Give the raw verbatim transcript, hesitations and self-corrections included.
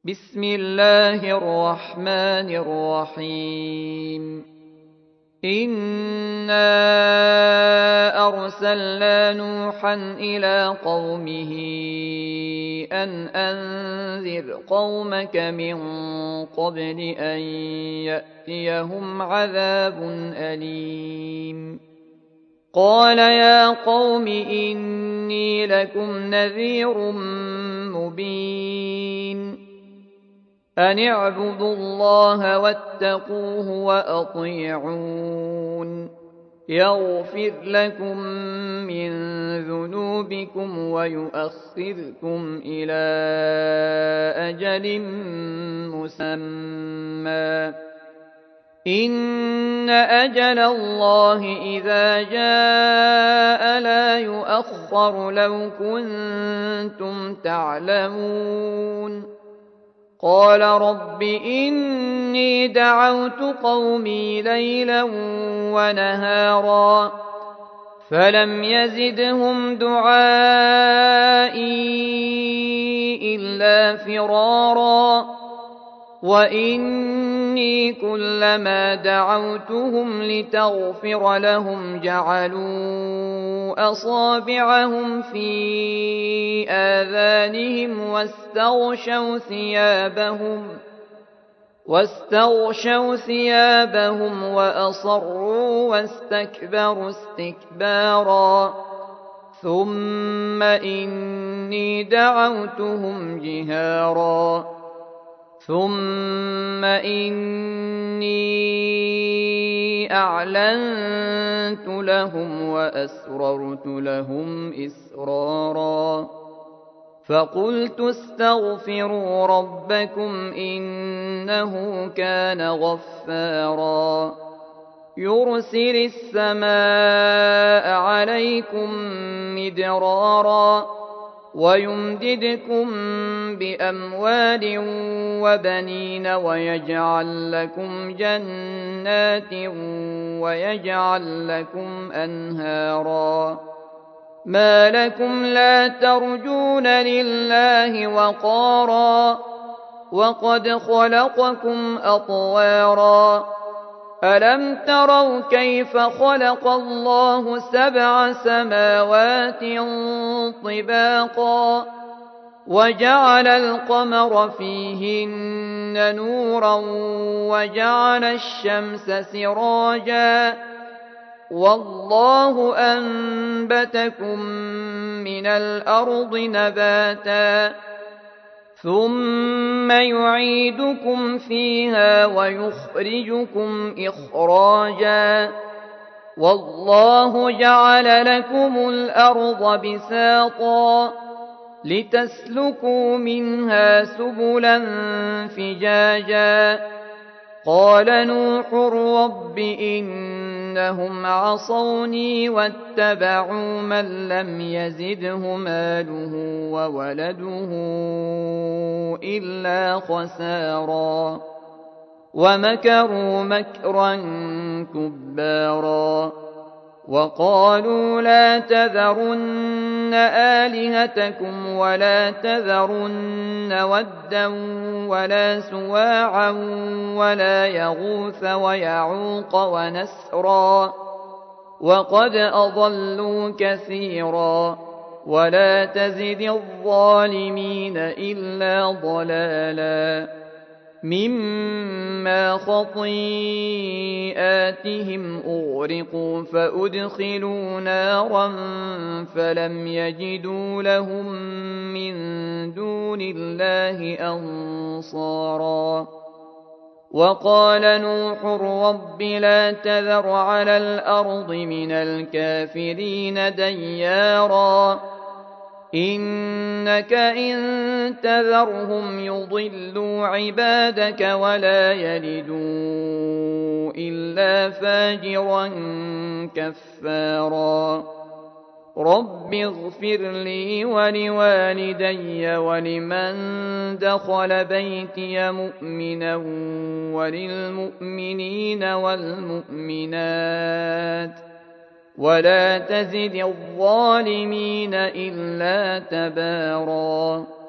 بسم الله الرحمن الرحيم إنا أرسلنا نوحا إلى قومه أن أنذر قومك من قبل أن يأتيهم عذاب أليم قال يا قوم إني لكم نذير مبين أن اعبدوا الله واتقوه وأطيعون يغفر لكم من ذنوبكم ويؤخركم إلى أجل مسمى إن أجل الله إذا جاء لا يؤخر لو كنتم تعلمون قال رب إني دعوت قومي ليلا ونهارا فلم يزدهم دعائي إلا فرارا وإني كلما دعوتهم لتغفر لهم جعلوا أصابعهم في آذانهم واستغشوا ثيابهم واستغشوا ثيابهم وأصروا واستكبروا استكبارا ثم إني دعوتهم جهارا ثم إني أعلنت لهم وأسررت لهم إسرارا فقلت استغفروا ربكم إنه كان غفارا يرسل السماء عليكم مدرارا ويمددكم بأموال وبنين ويجعل لكم جنات ويجعل لكم أنهارا ما لكم لا ترجون لله وقارا وقد خلقكم أطوارا ألم تروا كيف خلق الله سبع سماوات طباقا وجعل القمر فيهن نورا وجعل الشمس سراجا والله أنبتكم من الأرض نباتا ثم يعيدكم فيها ويخرجكم إخراجا والله جعل لكم الأرض بساطا لتسلكوا منها سبلا فجاجا قال نوح رب إنهم عصوني واتبعوا من لم يزده ماله وولده إلا خسارا ومكروا مكرا كبارا وقالوا لا تذرن آلهتكم ولا تذرن ودا ولا سواعا ولا يغوث ويعوق ونسرا وقد أضلوا كثيرا ولا تزد الظالمين إلا ضلالا مما خطيئاتهم أغرقوا فأدخلوا نارا فلم يجدوا لهم من دون الله أنصارا وقال نوح رب لا تذر على الأرض من الكافرين ديارا إنك إن تذرهم يضلوا عبادك ولا يلدوا إلا فاجرا كفارا رب اغفر لي ولوالدي ولمن دخل بيتي مؤمنا وللمؤمنين والمؤمنات ولا تزد الظالمين إلا تباراً